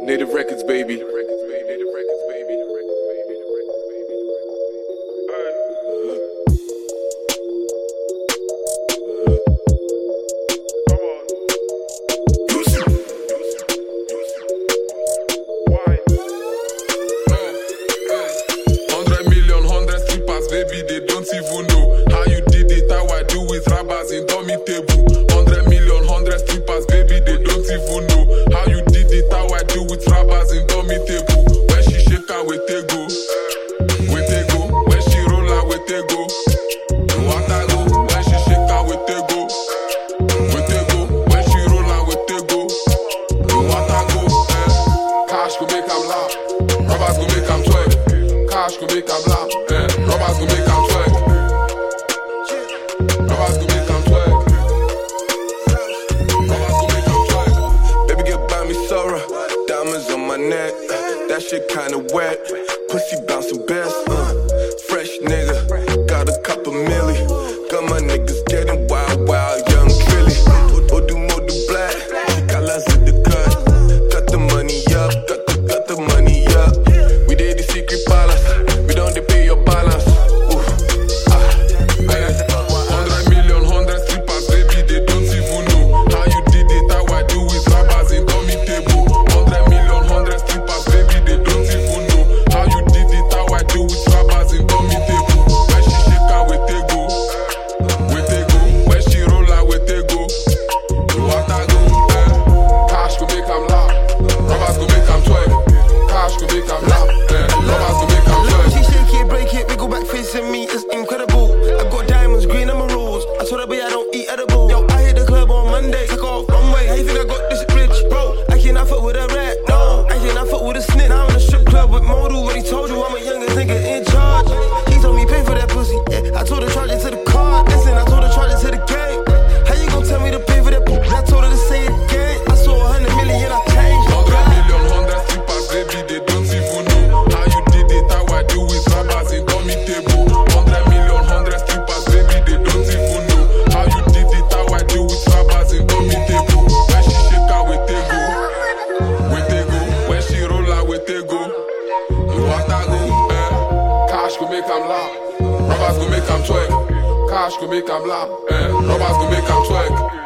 Native Records, baby. Baby, they don't even know how you did it, how I do with rappers in dummy table. 100 million, 100 strippers, baby, they don't even know how you did it, how I do with rappers in dummy table. When she shake her, with they go. When she roll her, with they go. What I go, when she shake her, with they go. When she roll her, with they go. What I go, Cash go make them laugh, rappers go make them twerk. Cash go make them laugh. Robbers go make them twerk. Robbers go make them twerk. Robbers go make them twerk. Baby, get by me, Sora. Diamonds on my neck. That shit kinda wet. Pussy bouncing best. Fresh nigga. Got a couple milli. Got my niggas getting wild, young Trilly. Odu Modu Black. She got less of the cut. Got the money up. Got the money up. We did the secret palace. We don't pay your balance. Me is incredible. I got diamonds, green emeralds. I told her, babe, I don't eat edible. Yo, I hit the club on Monday. Take off runway. How you think I got this rich, bro? I cannot fuck with a rat, no. I cannot fuck with a snitch. Now I'm in a strip club with Modu. When he told you I'm a youngest nigga in charge. He told me pay for that pussy. Yeah. I told her charge it to the card. Listen, I told her charge it to the game. How you gon' tell me to pay for that pussy? I told her to say it again. I saw 100 million, I changed. 100 million, 100 strippers, baby, they don't even know how you did it, how I do with rappers in dummy table. 100 million, 100 strippers, baby, they don't even know how you did it, how I do with rappers in dummy table. When she shake her, with they go. When she roll her, with they go. You want that go? Cash go make them laugh, robbers go make them twerk. Cash go make them laugh, robbers go make them twerk.